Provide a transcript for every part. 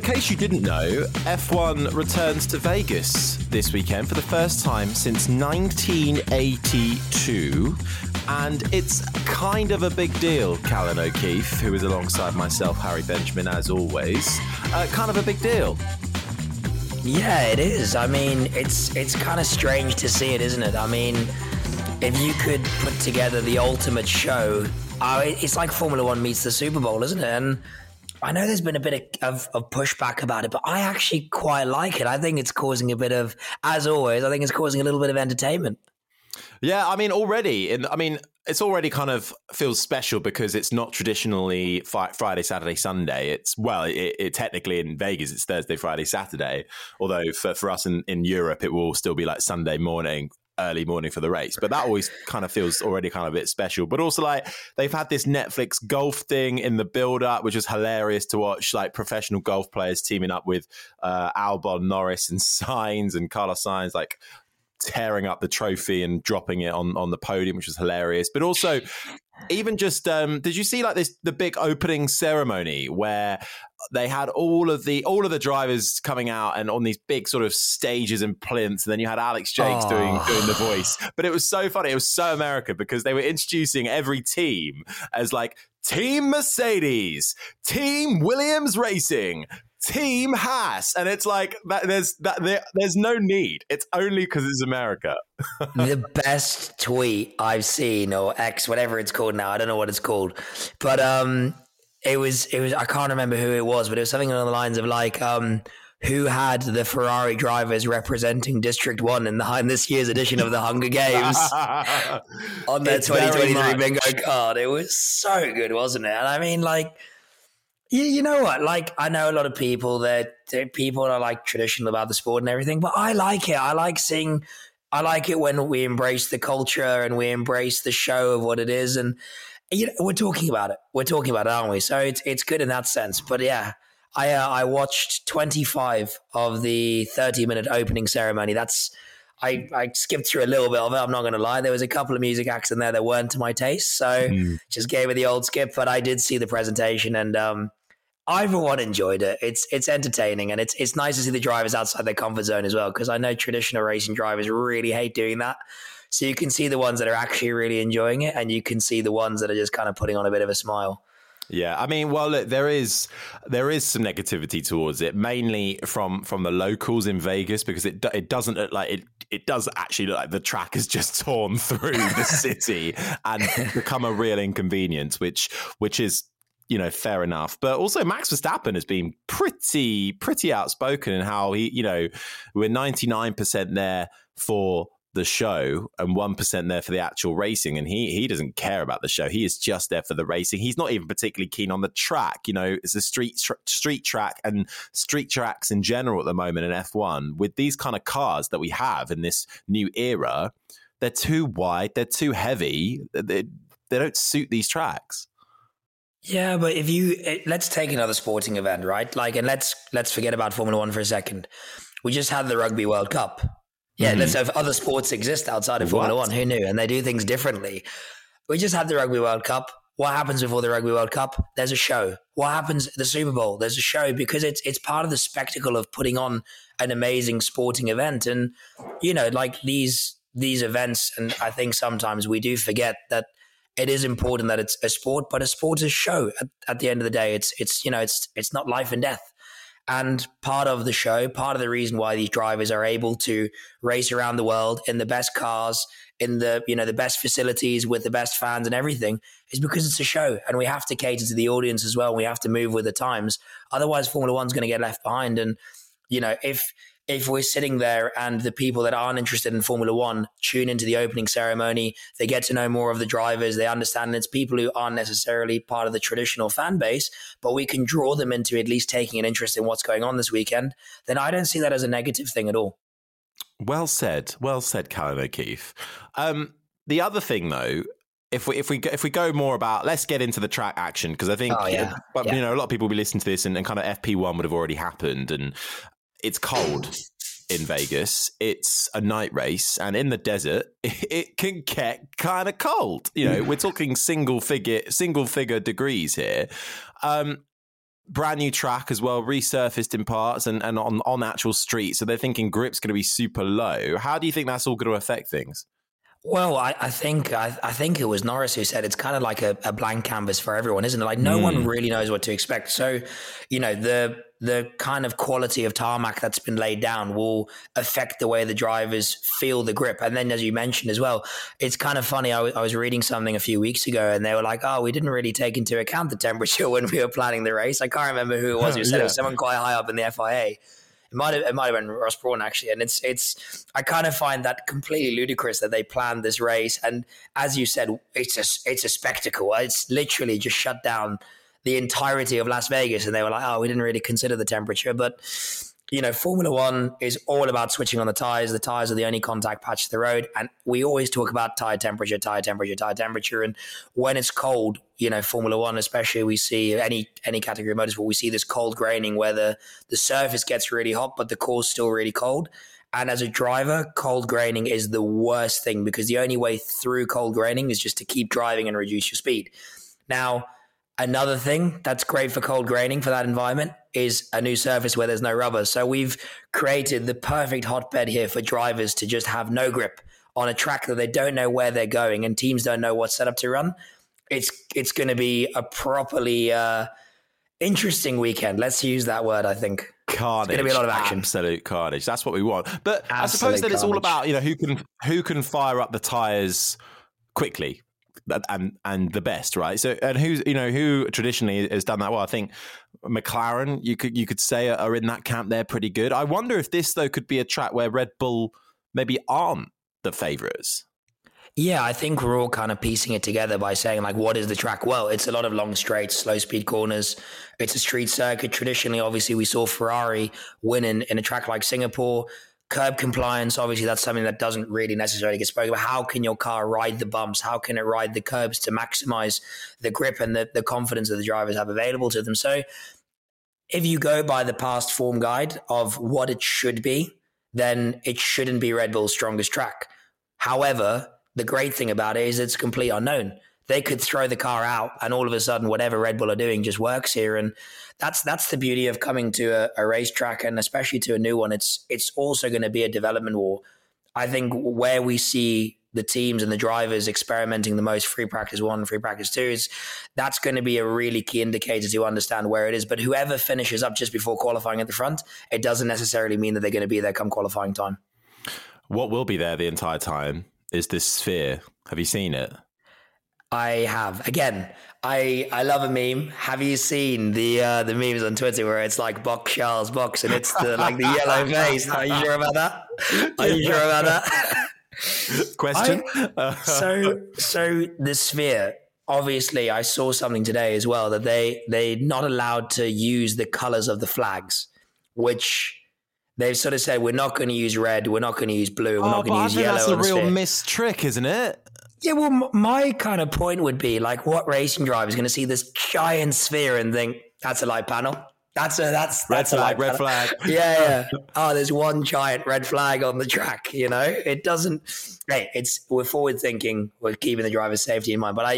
in case you didn't know, F1 returns to Vegas this weekend for the first time since 1982. And it's kind of a big deal, Callan O'Keefe, who is alongside myself, Harry Benjamin, as always. Kind of a big deal. Yeah, it is. I mean, it's kind of strange to see it, isn't it? I mean, if you could put together the ultimate show, it's like Formula One meets the Super Bowl, isn't it? And I know there's been a bit of pushback about it, but I actually quite like it. I think it's causing a bit of, as always, I think it's causing a little bit of entertainment. Yeah, I mean, it's already kind of feels special because it's not traditionally Friday, Saturday, Sunday. It technically in Vegas, it's Thursday, Friday, Saturday. Although for us in Europe, it will still be like Sunday morning, early morning for the race. But that always kind of feels already kind of a bit special. But also like they've had this Netflix golf thing in the build up, which was hilarious to watch, like professional golf players teaming up with Albon, Norris and Sainz and Carlos Sainz, like tearing up the trophy and dropping it on the podium, which was hilarious. But also, even just did you see like the big opening ceremony where they had all of the drivers coming out and on these big sort of stages and plinths, and then you had Alex Jakes doing the voice. But it was so funny. It was so American because they were introducing every team as like Team Mercedes, Team Williams Racing, Team Haas, and it's like there's no need. It's only because it's America. The best tweet I've seen, or X, whatever it's called now, I don't know what it's called, but it was I can't remember who it was, but it was something along the lines of like who had the Ferrari drivers representing District 1 in this year's edition of the Hunger Games on their 2023 bingo card. It was so good, wasn't it? And I mean, like, you know what? Like, I know a lot of people that people are like traditional about the sport and everything, but I like it. I like it when we embrace the culture and we embrace the show of what it is. And you know, we're talking about it. We're talking about it, aren't we? So it's good in that sense. But yeah, I watched 25 of the 30-minute opening ceremony. I skipped through a little bit of it. I'm not going to lie. There was a couple of music acts in there that weren't to my taste. So just gave it the old skip. But I did see the presentation and I, for one, enjoyed it. It's entertaining and it's nice to see the drivers outside their comfort zone as well, because I know traditional racing drivers really hate doing that. So you can see the ones that are actually really enjoying it, and you can see the ones that are just kind of putting on a bit of a smile. Yeah, I mean, well, look, there is some negativity towards it, mainly from the locals in Vegas, because it doesn't look like it does actually look like the track has just torn through the city and become a real inconvenience, which is, you know, fair enough. But also Max Verstappen has been pretty outspoken in how he, you know, we're 99% there for the show and 1% there for the actual racing, and he doesn't care about the show. He is just there for the racing. He's not even particularly keen on the track. You know, it's a street track, and street tracks in general at the moment in F1 with these kind of cars that we have in this new era, they're too wide, they're too heavy, they don't suit these tracks. Yeah, but let's take another sporting event, right? Like, and let's forget about Formula One for a second. We just had the Rugby World Cup. Yeah, let's say if other sports exist outside of Formula One, who knew? And they do things differently. We just had the Rugby World Cup. What happens before the Rugby World Cup? There's a show. What happens at the Super Bowl? There's a show, because it's part of the spectacle of putting on an amazing sporting event. And, you know, like these events, and I think sometimes we do forget that it is important that it's a sport, but a sport is a show. At the end of the day, it's you know, it's not life and death. And part of the show, part of the reason why these drivers are able to race around the world in the best cars, in the, you know, the best facilities with the best fans and everything, is because it's a show, and we have to cater to the audience as well. We have to move with the times. Otherwise, Formula One's going to get left behind. And, you know, if we're sitting there and the people that aren't interested in Formula One tune into the opening ceremony, they get to know more of the drivers, they understand it's people who aren't necessarily part of the traditional fan base, but we can draw them into at least taking an interest in what's going on this weekend, then I don't see that as a negative thing at all. Well said, Callan O'Keefe. The other thing, though, if we go more about, let's get into the track action, because I think, you know, a lot of people will be listening to this and kind of FP1 would have already happened, and it's cold in Vegas. It's a night race, and in the desert, it can get kind of cold. You know, we're talking single figure degrees here. brand new track as well, resurfaced in parts and on actual streets. So they're thinking grip's going to be super low. How do you think that's all going to affect things? Well, I think it was Norris who said it's kind of like a blank canvas for everyone, isn't it? Like no one really knows what to expect. So, the kind of quality of tarmac that's been laid down will affect the way the drivers feel the grip. And then, as you mentioned as well, it's kind of funny. I was reading something a few weeks ago, and they were like, "Oh, we didn't really take into account the temperature when we were planning the race." I can't remember who it was who said it was someone quite high up in the FIA. It might have been Ross Brawn actually, and it's I kind of find that completely ludicrous that they planned this race, and as you said, it's a spectacle. It's literally just shut down the entirety of Las Vegas, and they were like, "Oh, we didn't really consider the temperature," but Formula One is all about switching on the tires. The tires are the only contact patch to the road. And we always talk about tire temperature. And when it's cold, Formula One, especially, we see any category of motorsport, we see this cold graining where the surface gets really hot, but the core's still really cold. And as a driver, cold graining is the worst thing because the only way through cold graining is just to keep driving and reduce your speed. Now, another thing that's great for cold graining for that environment is a new surface where there's no rubber. So we've created the perfect hotbed here for drivers to just have no grip on a track that they don't know where they're going and teams don't know what setup to run. It's going to be a properly interesting weekend. Let's use that word, I think. Carnage. It's going to be a lot of action. Absolute carnage. That's what we want. But Absolute I suppose that it's all about, carnage. who can fire up the tires quickly. And the best, right? So, and who traditionally has done that well? I think McLaren, you could say, are in that camp. They're pretty good. I wonder if this though could be a track where Red Bull maybe aren't the favourites. Yeah, I think we're all kind of piecing it together by saying, like, what is the track? Well, it's a lot of long straights, slow speed corners. It's a street circuit. Traditionally, obviously, we saw Ferrari win in a track like Singapore. Curb compliance, obviously, that's something that doesn't really necessarily get spoken about. How can your car ride the bumps? How can it ride the curbs to maximize the grip and the confidence that the drivers have available to them? So if you go by the past form guide of what it should be, then it shouldn't be Red Bull's strongest track. However, the great thing about it is it's complete unknown. They could throw the car out and all of a sudden whatever Red Bull are doing just works here. And that's the beauty of coming to a racetrack, and especially to a new one. It's also going to be a development war. I think where we see the teams and the drivers experimenting the most, free practice 1, free practice 2, that's going to be a really key indicator to understand where it is. But whoever finishes up just before qualifying at the front, it doesn't necessarily mean that they're going to be there come qualifying time. What will be there the entire time is this sphere. Have you seen it? I have. Again, I love a meme. Have you seen the memes on Twitter where it's like box Charles box and it's the yellow face? Are you sure about that? Are you sure about that? Question? So the sphere, obviously I saw something today as well that they're not allowed to use the colors of the flags, which they've sort of said, we're not going to use red, we're not going to use blue, we're not going to use yellow. That's a real missed trick, isn't it? Yeah, well, my kind of point would be, like, what racing driver is going to see this giant sphere and think that's a light panel? That's a red flag. Yeah. Oh, there's one giant red flag on the track. It doesn't. Hey, we're forward thinking. We're keeping the driver's safety in mind. But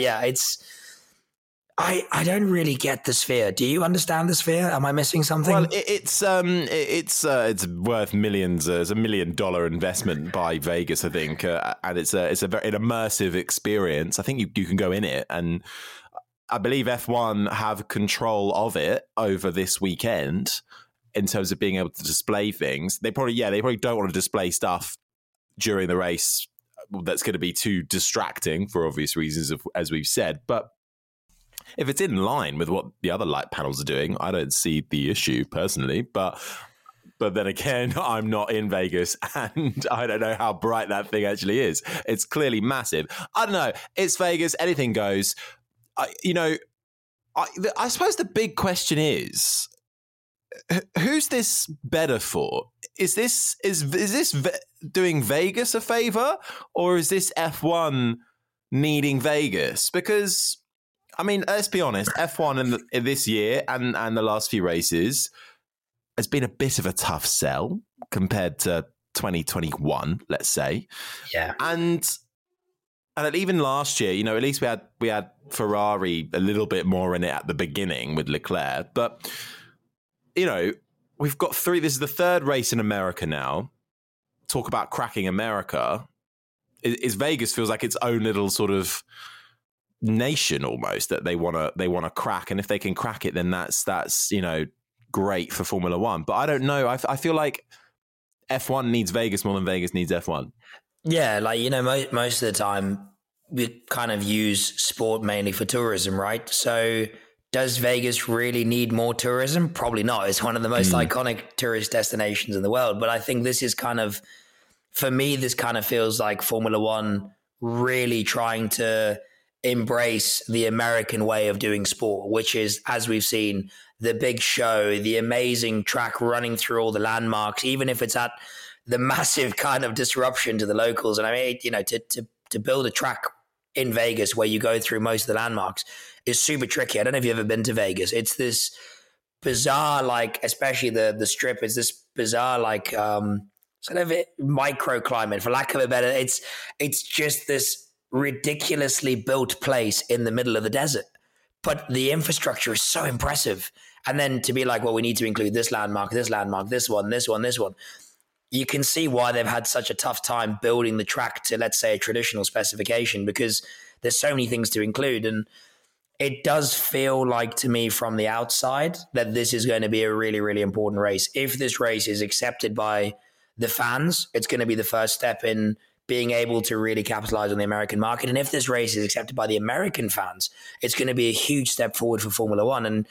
I don't really get the sphere. Do you understand the sphere? Am I missing something? Well, it's worth millions. It's $1 million investment by Vegas, I think, and it's a very immersive experience. I think you can go in it, and I believe F1 have control of it over this weekend in terms of being able to display things. They probably don't want to display stuff during the race that's going to be too distracting for obvious reasons, as we've said, but if it's in line with what the other light panels are doing, I don't see the issue personally. But then again, I'm not in Vegas and I don't know how bright that thing actually is. It's clearly massive. I don't know. It's Vegas. Anything goes. I suppose the big question is, who's this better for? Is this doing Vegas a favor, or is this F1 needing Vegas? Because, I mean, let's be honest, F1 in this year and the last few races has been a bit of a tough sell compared to 2021, let's say. Yeah. And And even last year, at least we had Ferrari a little bit more in it at the beginning with Leclerc. But, we've got three. This is the third race in America now. Talk about cracking America. Is Vegas feels like its own little sort of nation almost that they want to crack. And if they can crack it, then that's great for Formula One. But I don't know. I feel like F1 needs Vegas more than Vegas needs F1. Yeah, most of the time we kind of use sport mainly for tourism, right? So does Vegas really need more tourism? Probably not. It's one of the most iconic tourist destinations in the world. But I think this is kind of, for me, this kind of feels like Formula One really trying to embrace the American way of doing sport, which is, as we've seen, the big show, the amazing track running through all the landmarks, even if it's at the massive kind of disruption to the locals. And I mean, to build a track in Vegas where you go through most of the landmarks is super tricky. I don't know if you've ever been to Vegas. It's this bizarre, especially the strip is this bizarre, sort of microclimate, for lack of a better, it's just this ridiculously built place in the middle of the desert. But the infrastructure is so impressive. And then to be like, well, we need to include this landmark, this one. You can see why they've had such a tough time building the track to, let's say, a traditional specification, because there's so many things to include. And it does feel like to me from the outside that this is going to be a really, really important race. If this race is accepted by the fans, it's going to be the first step in being able to really capitalize on the American market. And if this race is accepted by the American fans, it's going to be a huge step forward for Formula One. And,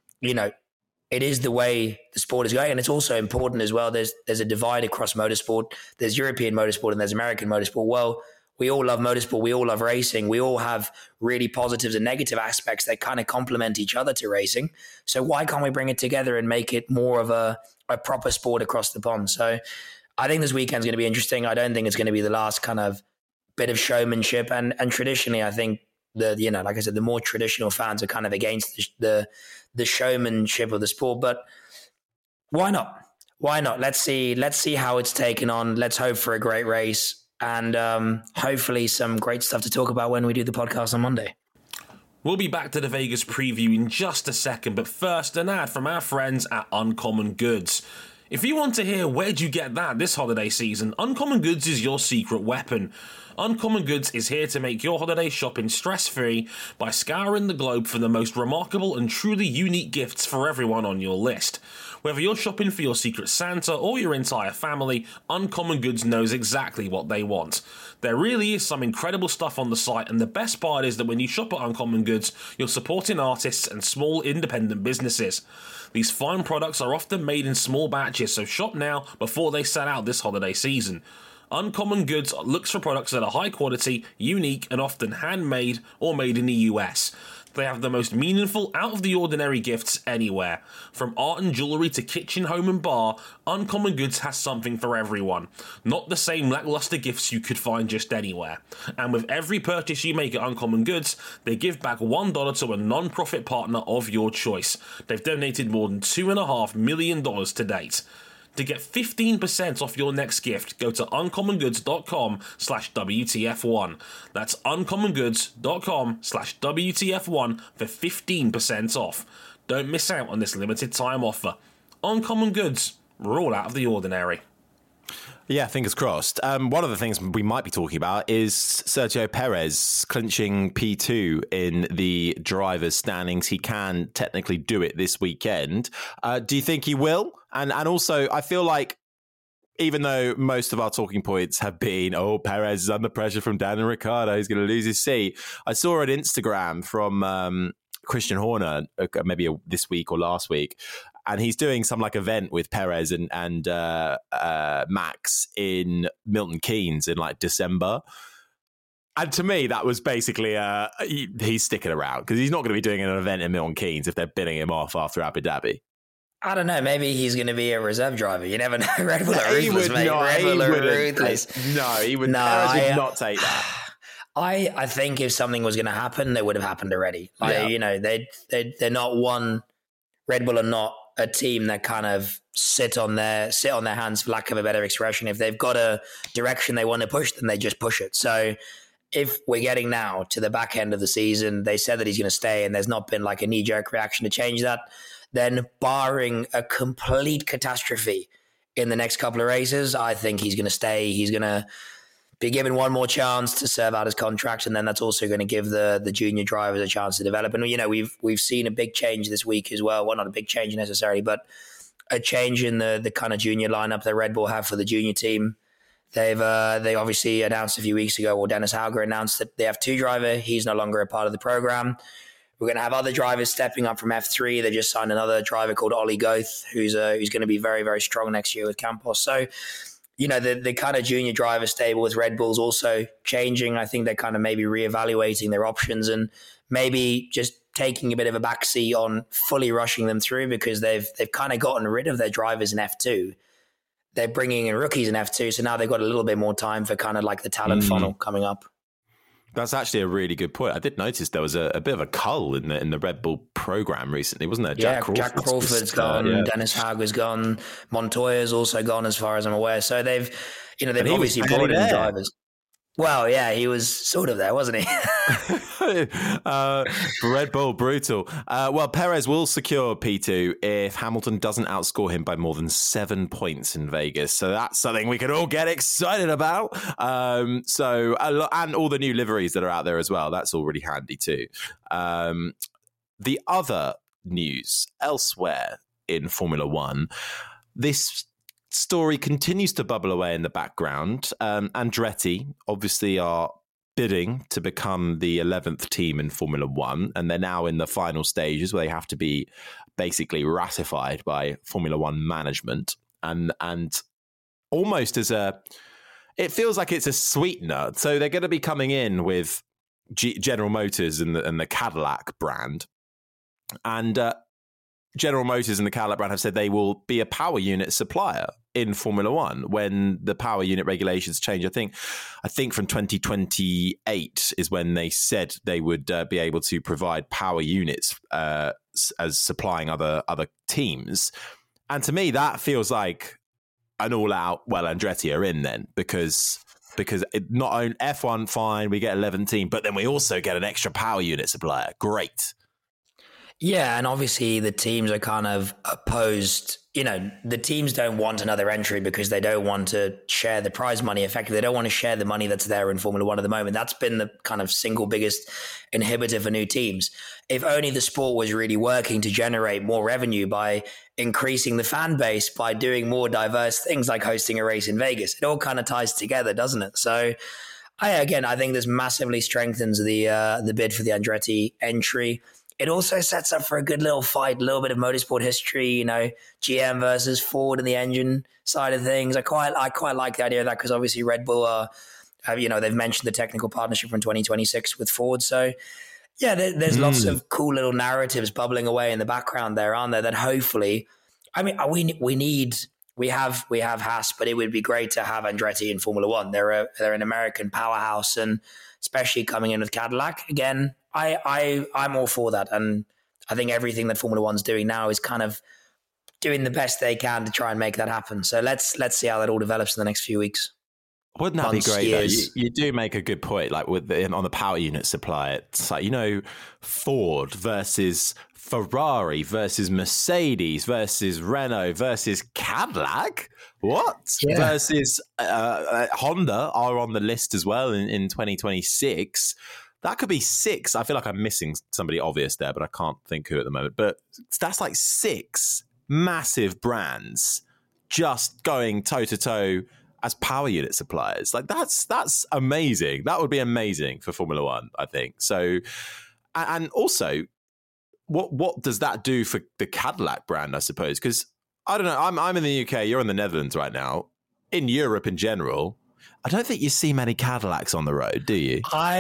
it is the way the sport is going. And it's also important as well. There's a divide across motorsport. There's European motorsport and there's American motorsport. Well, we all love motorsport. We all love racing. We all have really positives and negative aspects that kind of complement each other to racing. So why can't we bring it together and make it more of a proper sport across the pond? So I think this weekend's going to be interesting. I don't think it's going to be the last kind of bit of showmanship. And traditionally, I think like I said, the more traditional fans are kind of against the showmanship of the sport. But why not? Why not? Let's see how it's taken on. Let's hope for a great race and hopefully some great stuff to talk about when we do the podcast on Monday. We'll be back to the Vegas preview in just a second, but first, an ad from our friends at Uncommon Goods. If you want to hear where'd you get that this holiday season, Uncommon Goods is your secret weapon. Uncommon Goods is here to make your holiday shopping stress-free by scouring the globe for the most remarkable and truly unique gifts for everyone on your list. Whether you're shopping for your secret Santa or your entire family, Uncommon Goods knows exactly what they want. There really is some incredible stuff on the site, and the best part is that when you shop at Uncommon Goods, you're supporting artists and small independent businesses. These fine products are often made in small batches, so shop now before they sell out this holiday season. Uncommon Goods looks for products that are high quality, unique, and often handmade or made in the US. They have the most meaningful, out-of-the-ordinary gifts anywhere. From art and jewellery to kitchen, home and bar, Uncommon Goods has something for everyone. Not the same lackluster gifts you could find just anywhere. And with every purchase you make at Uncommon Goods, they give back $1 to a non-profit partner of your choice. They've donated more than $2.5 million to date. To get 15% off your next gift, go to uncommongoods.com/WTF1. That's uncommongoods.com/WTF1 for 15% off. Don't miss out on this limited time offer. Uncommon Goods, we're all out of the ordinary. Yeah, fingers crossed. One of the things we might be talking about is Sergio Perez clinching P2 in the drivers' standings. He can technically do it this weekend. Do you think he will? And also, I feel like even though most of our talking points have been, Perez is under pressure from Daniel Ricciardo, he's going to lose his seat. I saw an Instagram from Christian Horner, maybe this week or last week, and he's doing some event with Perez and Max in Milton Keynes in December. And to me, that was basically he's sticking around because he's not going to be doing an event in Milton Keynes if they're bidding him off after Abu Dhabi. I don't know. Maybe he's going to be a reserve driver. You never know. Red Bull are ruthless, mate. Red Bull are ruthless. No, he would. Perez would not take that. I think if something was going to happen, it would have happened already. They're not one. Red Bull are not a team that kind of sit on their hands, for lack of a better expression. If they've got a direction they want to push, then they just push it. So if we're getting now to the back end of the season, they said that he's going to stay and there's not been like a knee-jerk reaction to change that, then barring a complete catastrophe in the next couple of races, I think he's going to stay. He's going to be given one more chance to serve out his contract, and then that's also going to give the junior drivers a chance to develop. And, you know, we've seen a big change this week as well. Well, not a big change necessarily, but a change in the kind of junior lineup that Red Bull have for the junior team. They obviously announced a few weeks ago, or Dennis Hauger announced that they have 2 drivers. He's no longer a part of the program. We're going to have other drivers stepping up from F3. They just signed another driver called Ollie Goeth, who's going to be very, very strong next year with Campos. So, you know, the kind of junior driver stable with Red Bull's also changing. I think they're kind of maybe reevaluating their options and maybe just taking a bit of a backseat on fully rushing them through, because they've kind of gotten rid of their drivers in F2. They're bringing in rookies in F2, so now they've got a little bit more time for kind of like the talent funnel coming up. That's actually a really good point. I did notice there was a bit of a cull in the Red Bull program recently, wasn't there? Jack Crawford's gone, Dennis Hauger's gone, Montoya's also gone, as far as I'm aware. So they've obviously brought in drivers. Well, yeah, he was sort of there, wasn't he? Red Bull, brutal. Well, Perez will secure P2 if Hamilton doesn't outscore him by more than 7 points in Vegas. So that's something we can all get excited about. And all the new liveries that are out there as well. That's all really handy too. The other news elsewhere in Formula One, this story continues to bubble away in the background. Andretti obviously are bidding to become the 11th team in Formula One, and they're now in the final stages where they have to be basically ratified by Formula One management. And almost it feels like it's a sweetener. So they're going to be coming in with General Motors and the Cadillac brand. And General Motors and the Cadillac brand have said they will be a power unit supplier in Formula One when the power unit regulations change. I think from 2028 is when they said they would be able to provide power units as supplying other teams. And to me, that feels like an all-out, well, Andretti are in then, because it not only F1, fine, we get 11 team, but then we also get an extra power unit supplier. Great. Yeah, and obviously the teams are kind of opposed. You know, the teams don't want another entry because they don't want to share the prize money effectively. They don't want to share the money that's there in Formula One at the moment. That's been the kind of single biggest inhibitor for new teams. If only the sport was really working to generate more revenue by increasing the fan base, by doing more diverse things like hosting a race in Vegas. It all kind of ties together, doesn't it? So, I think this massively strengthens the bid for the Andretti entry. It also sets up for a good little fight, a little bit of motorsport history, you know, GM versus Ford and the engine side of things. I quite like the idea of that, because obviously Red Bull they've mentioned the technical partnership from 2026 with Ford. So, yeah, there's lots of cool little narratives bubbling away in the background there, aren't there? That hopefully, I mean, we have Haas, but it would be great to have Andretti in Formula One. They're an American powerhouse, and especially coming in with Cadillac again. I'm all for that, and I think everything that Formula One's doing now is kind of doing the best they can to try and make that happen. So let's see how that all develops in the next few weeks. Wouldn't that be great? Though? You do make a good point. Like on the power unit supply, it's like, you know, Ford versus Ferrari versus Mercedes versus Renault versus Cadillac. What? Yeah. Versus Honda are on the list as well in 2026. That could be 6. I feel like I'm missing somebody obvious there, but I can't think who at the moment. But that's like 6 massive brands just going toe-to-toe as power unit suppliers. Like that's amazing. That would be amazing for Formula One, I think. So, and also, what does that do for the Cadillac brand, I suppose? Because I don't know, I'm in the UK, you're in the Netherlands right now. In Europe in general, I don't think you see many Cadillacs on the road, do you?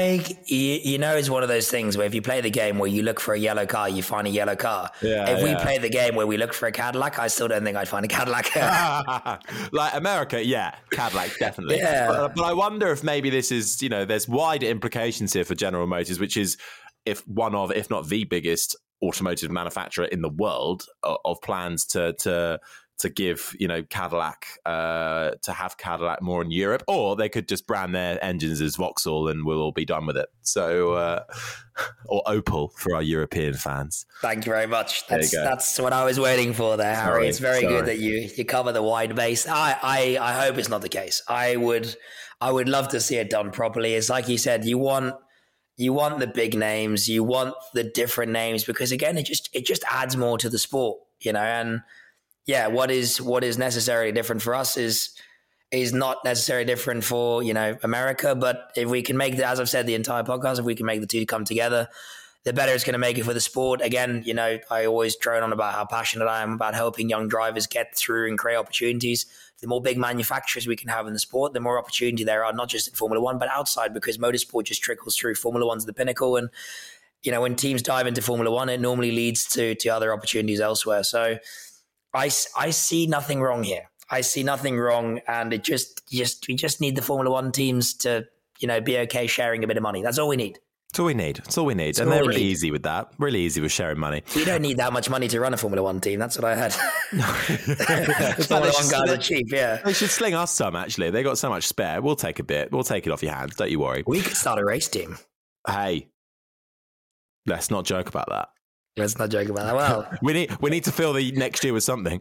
It's one of those things where if you play the game where you look for a yellow car, you find a yellow car. If we play the game where we look for a Cadillac, I still don't think I'd find a Cadillac. Like America, yeah, Cadillac, definitely. Yeah. But I wonder if maybe this is, you know, there's wider implications here for General Motors, which is if not the biggest automotive manufacturer in the world, of plans to to give, Cadillac, to have Cadillac more in Europe, or they could just brand their engines as Vauxhall and we'll all be done with it. So, or Opel for our European fans. Thank you very much. That's what I was waiting for there, Harry. It's very good that you cover the wide base. I hope it's not the case. I would love to see it done properly. It's like you said, you want the big names, you want the different names, because again, it just adds more to the sport, and yeah, what is necessarily different for us is not necessarily different for, America. But if we can make as I've said the entire podcast, if we can make the two come together, the better it's going to make it for the sport. Again, I always drone on about how passionate I am about helping young drivers get through and create opportunities. The more big manufacturers we can have in the sport, the more opportunity there are, not just in Formula One, but outside, because motorsport just trickles through. Formula One's the pinnacle. And, when teams dive into Formula One, it normally leads to other opportunities elsewhere. So I see nothing wrong here. I see nothing wrong. And we just need the Formula One teams to, be okay sharing a bit of money. That's all we need. That's all we need. And they're really easy with that. Really easy with sharing money. You don't need that much money to run a Formula One team. That's what I heard. Formula One guys are cheap, yeah. They should sling us some, actually. They got so much spare. We'll take a bit. We'll take it off your hands. Don't you worry. We could start a race team. Hey, let's not joke about that. Let's not joke about that. Well, we need to fill the next year with something.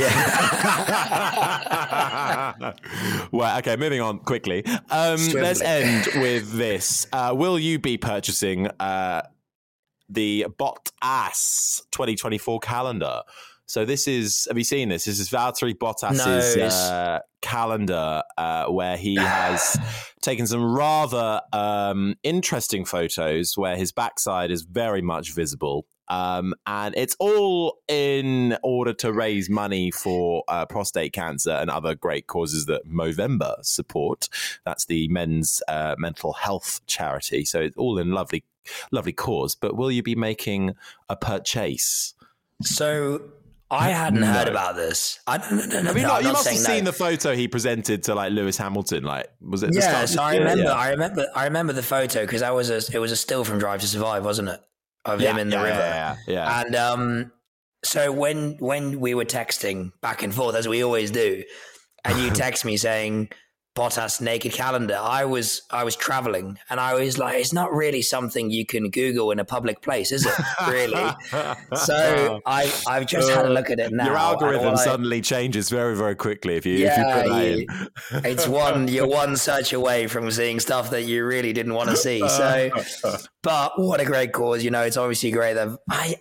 Well, okay, moving on quickly. Let's end with this. Will you be purchasing the Bottas 2024 calendar? So this is, have you seen this? This is Valtteri Bottas's calendar where he has taken some rather interesting photos where his backside is very much visible. And it's all in order to raise money for prostate cancer and other great causes that Movember support. That's the men's mental health charity. So it's all in lovely cause. But will you be making a purchase? So I hadn't heard about this. No. You must have seen the photo he presented to Lewis Hamilton. Was it? Yeah, so I remember the photo because it was a still from Drive to Survive, wasn't it? Of him in the river. Yeah. And so when we were texting back and forth, as we always do, and you text me saying Bottas naked calendar, I was traveling and I was like, it's not really something you can Google in a public place, is it? Really? So I've just had a look at it now. Your algorithm suddenly changes very, very quickly if you put that in. It's you're one search away from seeing stuff that you really didn't want to see. So, but what a great cause! It's obviously great that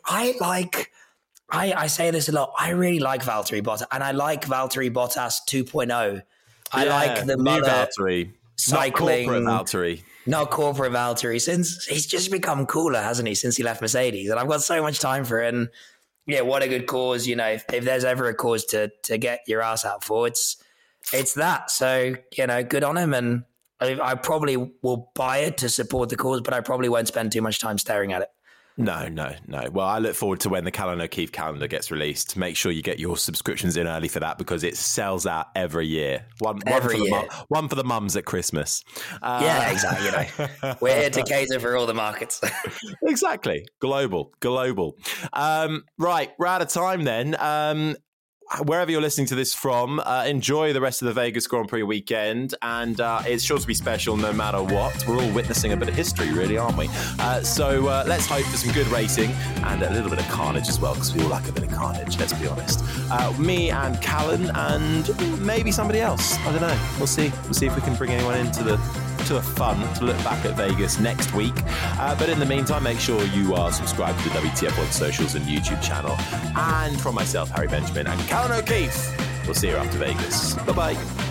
I say this a lot. I really like Valtteri Bottas, and I like Valtteri Bottas 2.0. I like the new Valtteri, cycling, not corporate Valtteri. Since he's just become cooler, hasn't he? Since he left Mercedes, and I've got so much time for it. And yeah, what a good cause! If there's ever a cause to get your ass out for, it's that. So good on him. And I probably will buy it to support the cause, but I probably won't spend too much time staring at it. No. Well, I look forward to when the Callan O'Keefe calendar gets released. Make sure you get your subscriptions in early for that because it sells out every year. One for the mums at Christmas. Yeah, exactly. We're here to cater for all the markets. Exactly. Global. Right, we're out of time then. Wherever you're listening to this from, enjoy the rest of the Vegas Grand Prix weekend, and it's sure to be special no matter what. We're all witnessing a bit of history, really, aren't we? So let's hope for some good racing and a little bit of carnage as well, because we all like a bit of carnage, let's be honest. Me and Callan and maybe somebody else. I don't know. We'll see. We'll see if we can bring anyone into the fun to look back at Vegas next week. But in the meantime, make sure you are subscribed to the WTF on socials and YouTube channel. And from myself, Harry Benjamin, and Callan O'Keefe, we'll see you after Vegas. Bye-bye.